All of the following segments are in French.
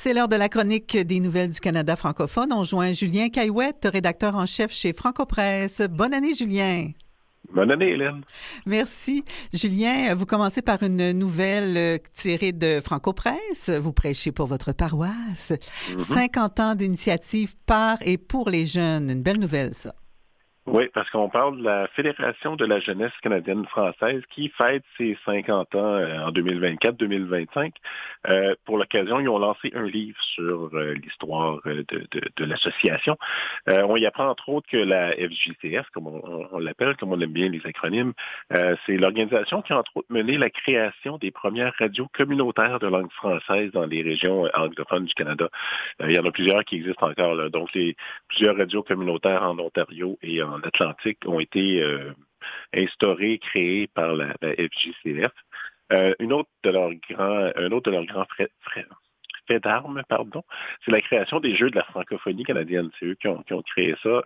C'est l'heure de la chronique des nouvelles du Canada francophone. On joint Julien Caillouette, rédacteur en chef chez Franco-Presse. Bonne année, Julien. Bonne année, Hélène. Merci. Julien, vous commencez par une nouvelle tirée de Franco-Presse. Vous prêchez pour votre paroisse. 50 ans d'initiative par et pour les jeunes. Une belle nouvelle, ça. Oui, parce qu'on parle de la Fédération de la jeunesse canadienne-française qui fête ses 50 ans en 2024-2025. Pour l'occasion, ils ont lancé un livre sur l'histoire de l'association. On y apprend entre autres que la FJCF, comme on l'appelle, comme on aime bien les acronymes, c'est l'organisation qui a entre autres mené la création des premières radios communautaires de langue française dans les régions anglophones du Canada. Il y en a plusieurs qui existent encore, là. Donc, plusieurs radios communautaires en Ontario et en Atlantique ont été instaurées, créées par la FJCF. Un autre de leurs grands faits d'armes, c'est la création des Jeux de la francophonie canadienne. C'est eux qui ont créé ça.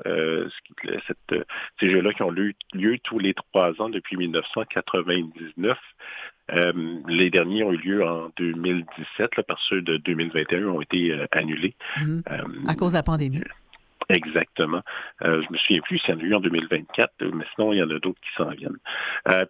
Ces jeux-là qui ont lieu tous les 3 ans depuis 1999. Les derniers ont eu lieu en 2017, là, parce que ceux de 2021 ont été annulés. À cause de la pandémie. Exactement. Je me souviens plus s'il y en a eu en 2024, mais sinon, il y en a d'autres qui s'en viennent. Un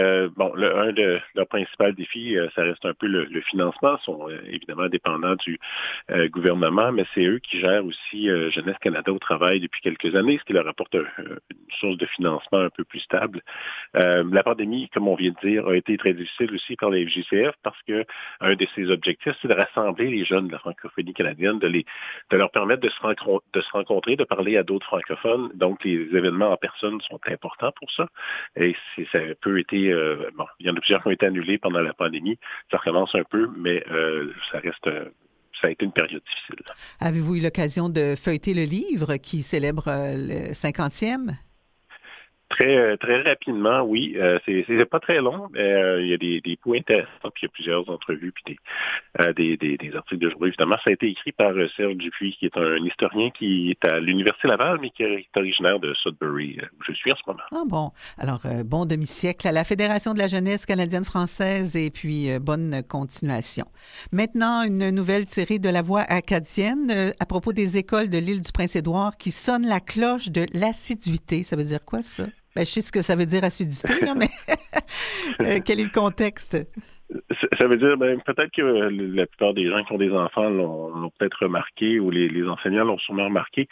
de leurs principaux défis, ça reste un peu le financement. Ils sont évidemment dépendants du gouvernement, mais c'est eux qui gèrent aussi Jeunesse Canada au travail depuis quelques années, ce qui leur apporte une source de financement un peu plus stable. La pandémie, comme on vient de dire, a été très difficile aussi par la FJCF parce que un de ses objectifs, c'est de rassembler les jeunes de la francophonie canadienne, de leur permettre de se rencontrer, de parler à d'autres francophones. Donc, les événements en personne sont importants pour ça. Et ça peut être... il y en a plusieurs qui ont été annulés pendant la pandémie. Ça recommence un peu, mais ça a été une période difficile. Avez-vous eu l'occasion de feuilleter le livre qui célèbre le 50e? Très, très rapidement, oui. C'est pas très long, mais il y a des points intéressants, puis il y a plusieurs entrevues, puis des articles de journaux. Évidemment, ça a été écrit par Serge Dupuis, qui est un historien qui est à l'Université Laval, mais qui est originaire de Sudbury, où je suis en ce moment. Ah bon. Alors, bon demi-siècle à la Fédération de la jeunesse canadienne-française et puis bonne continuation. Maintenant, une nouvelle tirée de La Voix acadienne à propos des écoles de l'île du Prince-Édouard qui sonnent la cloche de l'assiduité. Ça veut dire quoi, ça? Ben, je sais ce que ça veut dire assiduité, là, mais quel est le contexte? Ça veut dire, peut-être que la plupart des gens qui ont des enfants l'ont peut-être remarqué, ou les enseignants l'ont sûrement remarqué.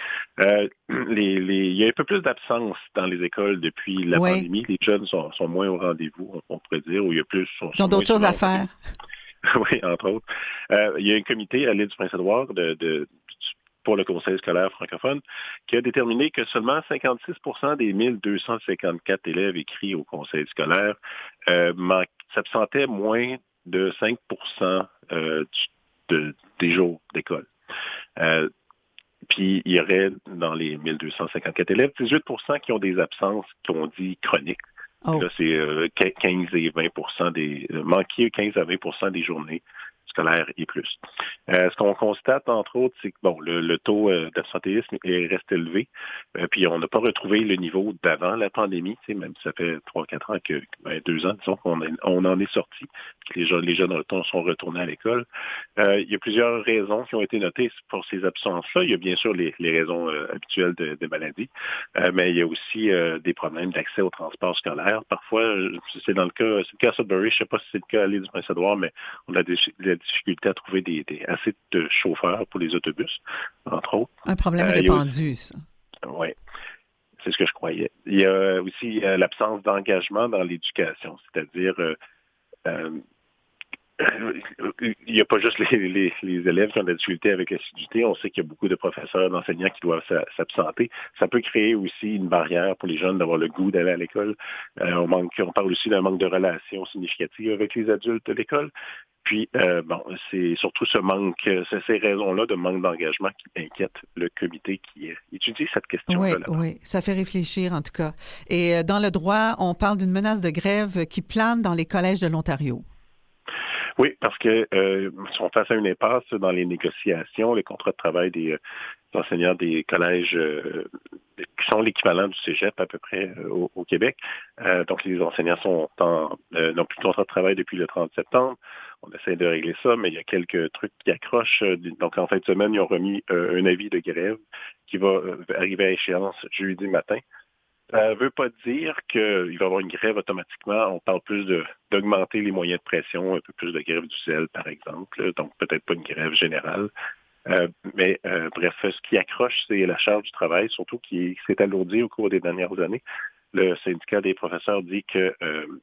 Il y a un peu plus d'absence dans les écoles depuis la pandémie. Les jeunes sont moins au rendez-vous, on pourrait dire, ou il y a plus... Ils ont d'autres choses à faire. Oui, entre autres. Il y a un comité à l'île du Prince-Édouard pour le Conseil scolaire francophone, qui a déterminé que seulement 56% des 1254 élèves inscrits au Conseil scolaire s'absentaient moins de 5% des jours d'école. Puis, il y aurait, dans les 1254 élèves, 18% qui ont des absences qu'on dit chroniques. Oh. Là, c'est 15 et 20% manquer 15 à 20% des journées scolaires et plus. Ce qu'on constate, entre autres, c'est que le taux d'absentéisme reste élevé. Puis on n'a pas retrouvé le niveau d'avant la pandémie, même si ça fait 3-4 ans 2 ans, disons, qu'on en est sorti, que les jeunes sont retournés à l'école. Il y a plusieurs raisons qui ont été notées pour ces absences-là. Il y a bien sûr les raisons habituelles de maladies, mais il y a aussi des problèmes d'accès au transport scolaire. Parfois, c'est le cas à Sudbury, je ne sais pas si c'est le cas à l'île du Prince-Édouard, mais on a la difficulté à trouver assez de chauffeurs pour les autobus, entre autres. Un problème répandu, ça. Oui, c'est ce que je croyais. Il y a aussi l'absence d'engagement dans l'éducation, c'est-à-dire il n'y a pas juste les élèves qui ont de la difficulté avec l'assiduité. On sait qu'il y a beaucoup de professeurs, d'enseignants qui doivent s'absenter. Ça peut créer aussi une barrière pour les jeunes d'avoir le goût d'aller à l'école. On parle aussi d'un manque de relations significatives avec les adultes de l'école. Puis, c'est surtout ces raisons-là de manque d'engagement qui inquiètent le comité qui étudie cette question-là. Oui, ça fait réfléchir en tout cas. Et dans le droit, on parle d'une menace de grève qui plane dans les collèges de l'Ontario. Oui, parce que sont face à une impasse dans les négociations, les contrats de travail des enseignants des collèges qui sont l'équivalent du cégep à peu près au Québec. Donc, les enseignants n'ont plus de contrat de travail depuis le 30 septembre. On essaie de régler ça, mais il y a quelques trucs qui accrochent. Donc, en fin de semaine, ils ont remis un avis de grève qui va arriver à échéance jeudi matin. Ça ne veut pas dire qu'il va y avoir une grève automatiquement. On parle plus d'augmenter les moyens de pression, un peu plus de grève du zèle, par exemple. Donc, peut-être pas une grève générale. Bref, ce qui accroche, c'est la charge du travail, surtout qui s'est alourdi au cours des dernières années. Le syndicat des professeurs dit que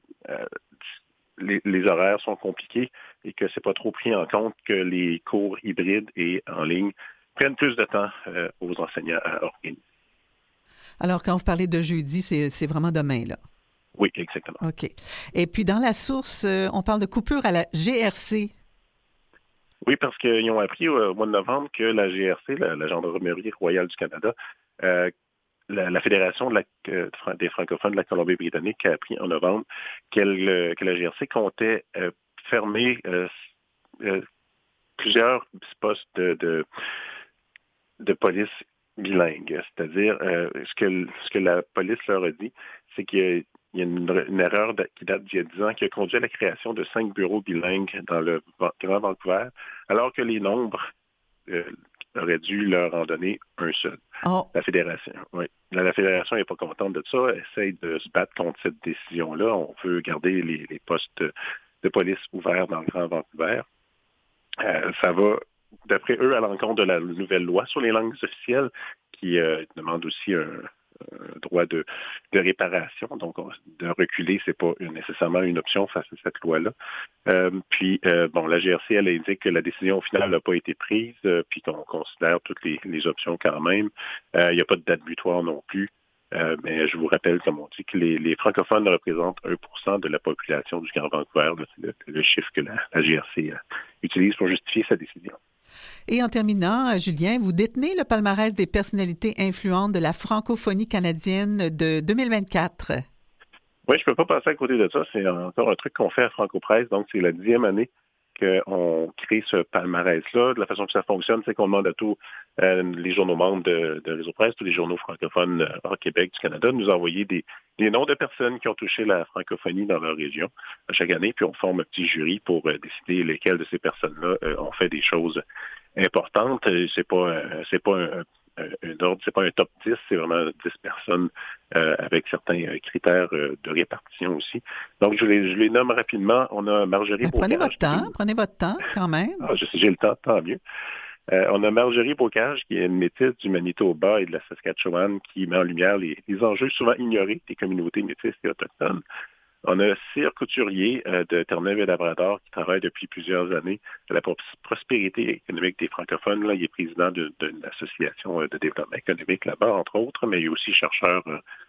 les horaires sont compliqués et que c'est pas trop pris en compte que les cours hybrides et en ligne prennent plus de temps aux enseignants à organiser. Alors, quand vous parlez de jeudi, c'est vraiment demain, là? Oui, exactement. OK. Et puis, dans la source, on parle de coupure à la GRC. Oui, parce qu'ils ont appris au mois de novembre que la GRC, la Gendarmerie royale du Canada, la Fédération des francophones de la Colombie-Britannique a appris en novembre que la GRC comptait fermer plusieurs postes de police bilingue. C'est-à-dire, ce que la police leur a dit, c'est qu'il y a une erreur qui date d'il y a 10 ans qui a conduit à la création de 5 bureaux bilingues dans le Grand Vancouver, alors que les nombres auraient dû leur en donner un seul. Oh. La Fédération, oui. La Fédération n'est pas contente de ça, elle essaie de se battre contre cette décision-là. On veut garder les postes de police ouverts dans le Grand Vancouver. Ça va, d'après eux, à l'encontre de la nouvelle loi sur les langues officielles qui demande aussi un droit de réparation. Donc, de reculer, c'est pas nécessairement une option face à cette loi-là. La GRC, elle indique que la décision finale n'a pas été prise, puis qu'on considère toutes les options quand même. Il n'y a pas de date butoir non plus. Mais je vous rappelle, comme on dit, que les francophones représentent 1% de la population du Grand Vancouver. C'est le chiffre que la GRC utilise pour justifier sa décision. Et en terminant, Julien, vous détenez le palmarès des personnalités influentes de la francophonie canadienne de 2024. Oui, je ne peux pas passer à côté de ça. C'est encore un truc qu'on fait à Franco-Presse. Donc, c'est la 10e année qu'on crée ce palmarès-là. De la façon que ça fonctionne, c'est qu'on demande à tous les journaux membres de Réseau Presse, tous les journaux francophones hors Québec, du Canada, de nous envoyer des noms de personnes qui ont touché la francophonie dans leur région à chaque année. Puis on forme un petit jury pour décider lesquelles de ces personnes-là ont fait des choses importantes. C'est pas un ordre, c'est pas un top 10, c'est vraiment 10 personnes avec certains critères de répartition aussi. Donc, je les nomme rapidement. On a Marjorie Bocage. Prenez votre temps quand même. J'ai le temps, tant mieux. On a Marjorie Bocage, qui est une métisse du Manitoba et de la Saskatchewan, qui met en lumière les enjeux souvent ignorés des communautés métisses et autochtones. On a Cyr Couturier de Terre-Neuve et Labrador qui travaille depuis plusieurs années à la prospérité économique des francophones. Là, il est président d'une association de développement économique là-bas, entre autres, mais il est aussi chercheur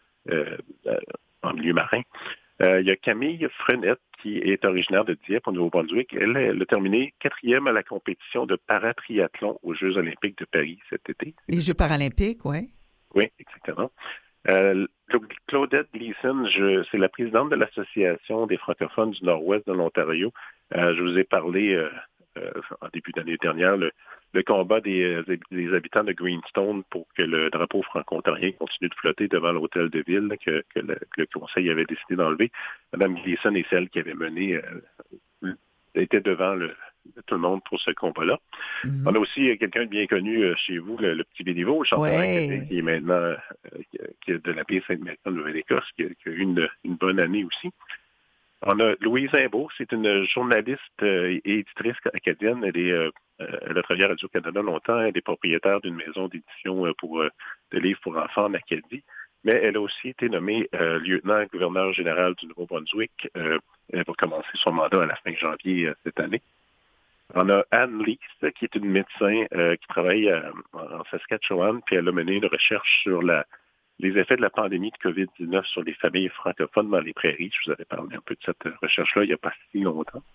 en milieu marin. Il y a Camille Frenette qui est originaire de Dieppe au Nouveau-Brunswick. Elle a terminé 4e à la compétition de paratriathlon aux Jeux olympiques de Paris cet été. Les Jeux paralympiques, oui. Oui, exactement. Claudette Gleason, c'est la présidente de l'Association des francophones du Nord-Ouest de l'Ontario. Je vous ai parlé en début d'année dernière, le combat des habitants de Greenstone pour que le drapeau franco-ontarien continue de flotter devant l'hôtel de ville que le conseil avait décidé d'enlever. Mme Gleason est celle qui avait mené, était devant tout le monde pour ce combat-là. Mm-hmm. On a aussi quelqu'un de bien connu chez vous, le petit Béliveau, le chanteur qui est maintenant qui est de la baie Sainte-Marie de Nouvelle-Écosse, qui a eu une bonne année aussi. On a Louise Imbeau, c'est une journaliste et éditrice acadienne. Elle a travaillé à Radio-Canada longtemps. Elle est propriétaire d'une maison d'édition de livres pour enfants en Acadie. Mais elle a aussi été nommée lieutenant-gouverneur général du Nouveau-Brunswick. Elle va commencer son mandat à la fin janvier cette année. On a Anne Lees, qui est une médecin qui travaille en Saskatchewan, puis elle a mené une recherche sur les effets de la pandémie de COVID-19 sur les familles francophones dans les prairies. Je vous avais parlé un peu de cette recherche-là il n'y a pas si longtemps.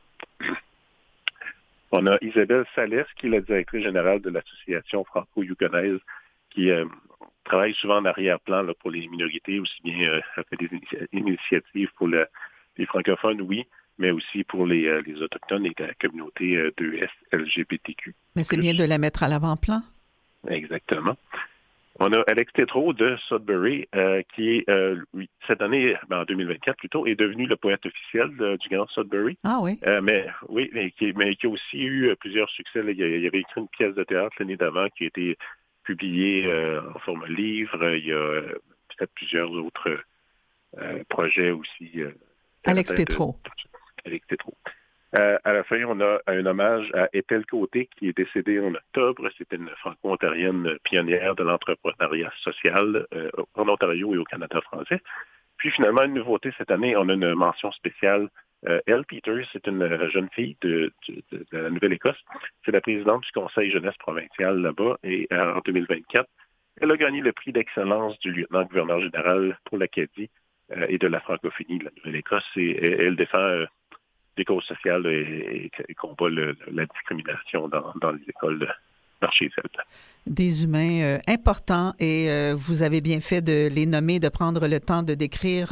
On a Isabelle Salès, qui est la directrice générale de l'Association franco-yugonaise, qui travaille souvent en arrière-plan là, pour les minorités, aussi bien elle fait des initiatives pour les francophones, oui, mais aussi pour les Autochtones et la communauté 2S LGBTQ. Mais c'est bien de la mettre à l'avant-plan. Exactement. On a Alex Tétrault de Sudbury, qui est, cette année, en 2024 plutôt, est devenu le poète officiel du Grand Sudbury. Ah oui? Mais qui a aussi eu plusieurs succès. Là. Il avait écrit une pièce de théâtre l'année d'avant qui a été publiée en forme livre. Il y a peut-être plusieurs autres projets aussi. Alex Tétrault. Alex Tétrault. À la fin, on a un hommage à Ethel Côté, qui est décédée en octobre. C'était une franco-ontarienne pionnière de l'entrepreneuriat social en Ontario et au Canada français. Puis finalement, une nouveauté cette année, on a une mention spéciale. Elle Peters, c'est une jeune fille de la Nouvelle-Écosse. C'est la présidente du Conseil jeunesse provincial là-bas. Et en 2024, elle a gagné le prix d'excellence du lieutenant-gouverneur général pour l'Acadie et de la francophonie de la Nouvelle-Écosse. Et elle défend des causes sociales et combat la discrimination dans les écoles d'archives-celtes. Des humains importants et vous avez bien fait de les nommer, de prendre le temps de décrire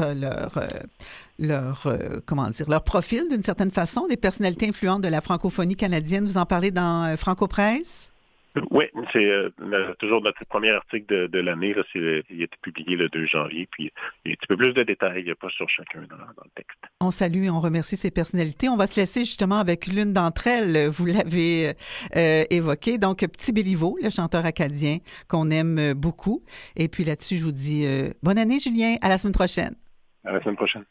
leur profil d'une certaine façon, des personnalités influentes de la francophonie canadienne. Vous en parlez dans Franco-Presse? Oui, c'est toujours notre premier article de l'année. Là, il a été publié le 2 janvier, puis il y a un petit peu plus de détails, pas sur chacun dans le texte. On salue et on remercie ces personnalités. On va se laisser justement avec l'une d'entre elles, vous l'avez évoqué, donc Petit Béliveau, le chanteur acadien qu'on aime beaucoup. Et puis là-dessus, je vous dis bonne année, Julien, à la semaine prochaine. À la semaine prochaine.